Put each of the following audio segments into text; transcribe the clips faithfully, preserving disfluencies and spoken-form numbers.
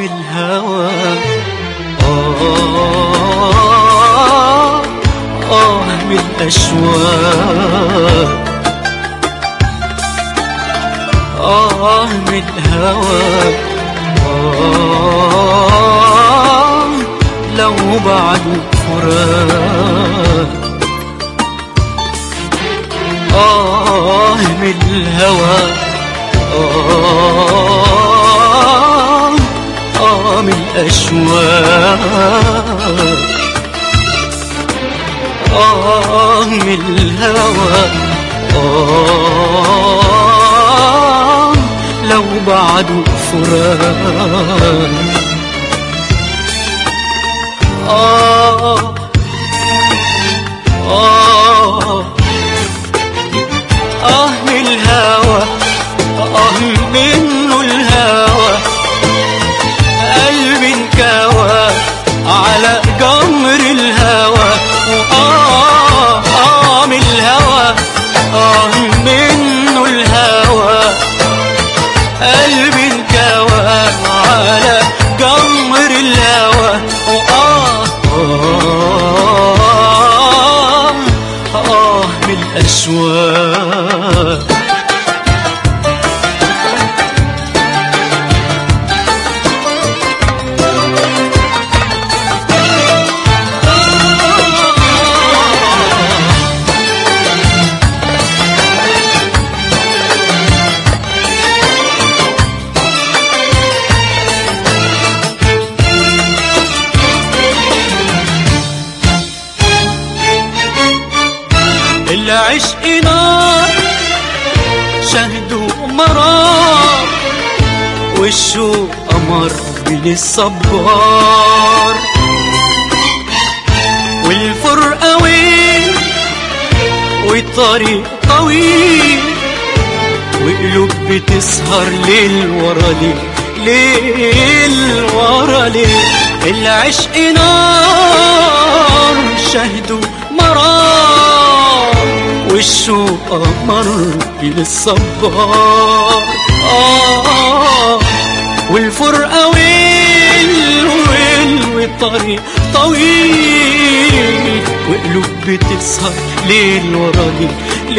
الهوى، آه آه من الأشواق، آه من الهوى، آه لو بعد فراق، آه من الهوى، آه آه من الأشواق، آه من الهوى، آه لو بعد فراق، آه آه آه من الهوى، آه منه الهوى، قلبي انكوى على جمر الهوى، آه آه من الهوى، آه منه الهوى، قلبي انكوى على جمر الهوى، آه آه آه من الأشواق. العشق نار شهد ومرار، والشوق قمر للصبار، والفرقة وين والطريق طويل، وقلوب بتسهر ليل ورا ليل، ليل ورا ليل. العشق نار شهد ومرار، والشوق قمر للصبار، آه والفرقة ويل ويل، والطريق طويل، وقلوب بتسهر ليل ورا ليل،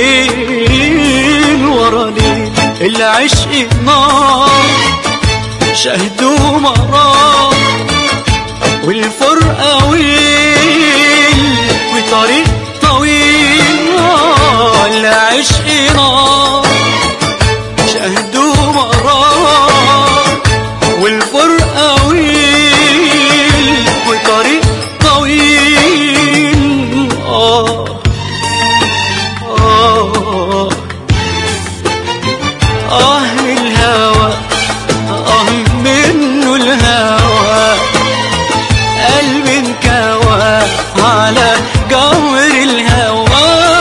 ليل ورا ليل. العشق نار شهد ومرار، والفرقة ويل وطريق طويل، العشق نار شهد ومرار، والفرقة ويل وطريق طويل، آه آه آه من الهوى، آه منه الهوى، قلبي انكوى على جمر الهوى،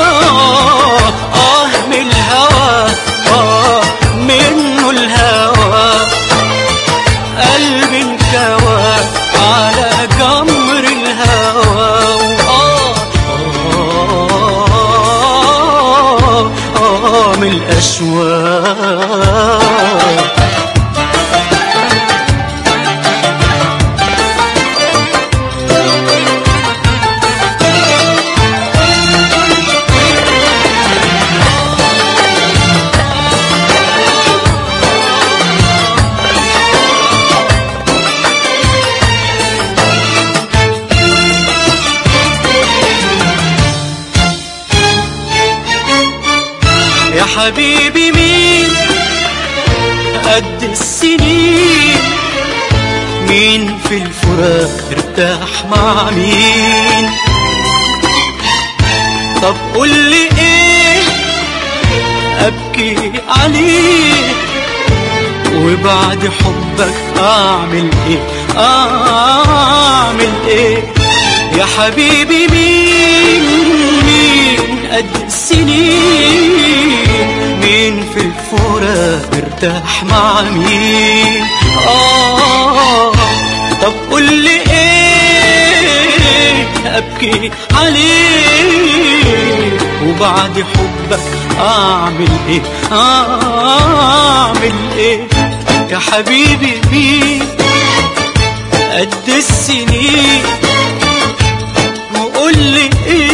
من الأشواق. يا حبيبي مين قد السنين، مين في الفراق ارتاح مع مين؟ طب قولي ايه ابكي عليه، وبعد حبك اعمل ايه، اعمل ايه؟ يا حبيبي مين مين قد السنين، مين في الفراق ارتاح مع مين؟ آه طب قولي ايه ابكي عليه، وبعد حبك اعمل ايه، اعمل ايه؟ يا حبيبي مين قد السنين وقول لي ايه